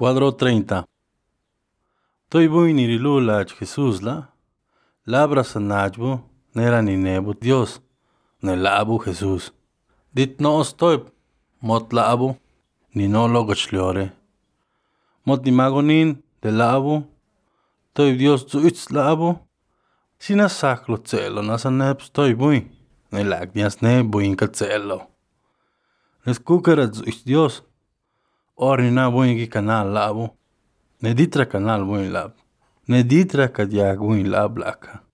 Cuadro 30. Toy buy ni rilula Jesús labra sanajbu, nera ni nebu Dios, ne labu Jesús. Dit no stoy, mot labu, ni no logochlore. Mot ni magonin de labu, toy Dios zuits labu, sina saklo celo nasa neb stoy buy, ne lag dias ne buin ka celo. Nes kukera zuits Dios, or ni na buin ki kanal labu, ne ditra kanal buin lab, ne ditra kadiag buin lab laka.